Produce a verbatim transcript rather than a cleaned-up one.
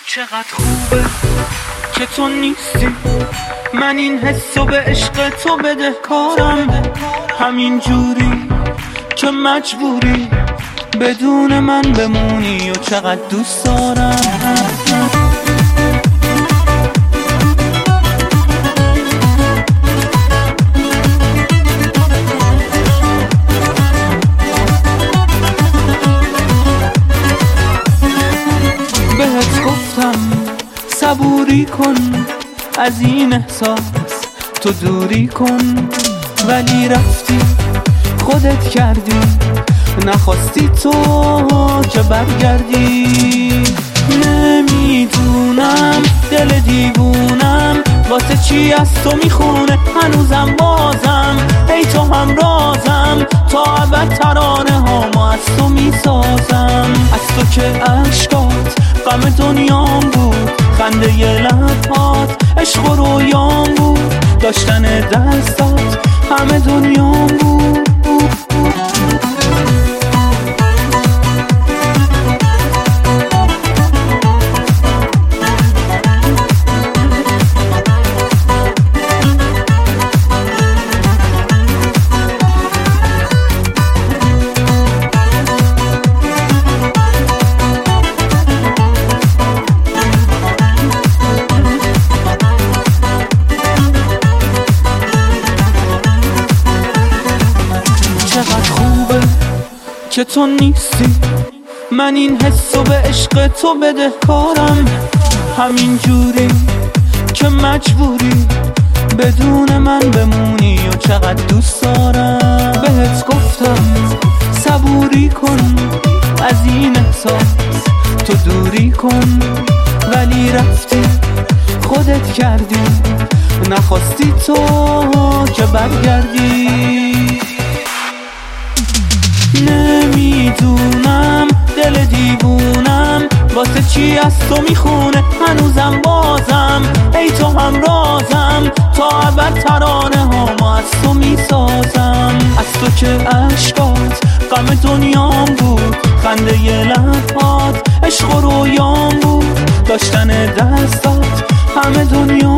چقدر خوبه که تو نیستی، من این حسو به عشق تو بدهکارم، همین جوری که مجبوری بدون من بمونی و چقدر دوست دارم. بهت گفتم صبوری کن، از این احساس تو دوری کن، ولی رفتی خودت کردی، نخواستی تو که برگردی. نمیدونم دل دیوونم واسه چی از تو میخونه، هنوزم بازم ای تو هم رازم، تا ابد ترانه هامو از تو میسازم. از تو که عشقات غم دنیام بود، خنده ی لبات عشق و رویام بود، داشتن دستات همه دنیام بود. چقدر خوبه که تو نیستی، من این حسو به عشق تو بدهکارم، همین جوری که مجبوری بدون من بمونی و چقدر دوست دارم. بهت گفتم صبوری کن، از این احساس تو دوری کن، ولی رفتی خودت کردی، نخواستی تو که برگردی. نمیدونم دل دیوونم واسه چی از تو میخونه، هنوزم بازم ای تو هم رازم، تا ابد ترانه هامو از تو میسازم. از تو که عشقات غم دنیام بود، خنده ی لبات عشق و رویام بود، داشتن دستات همه دنیا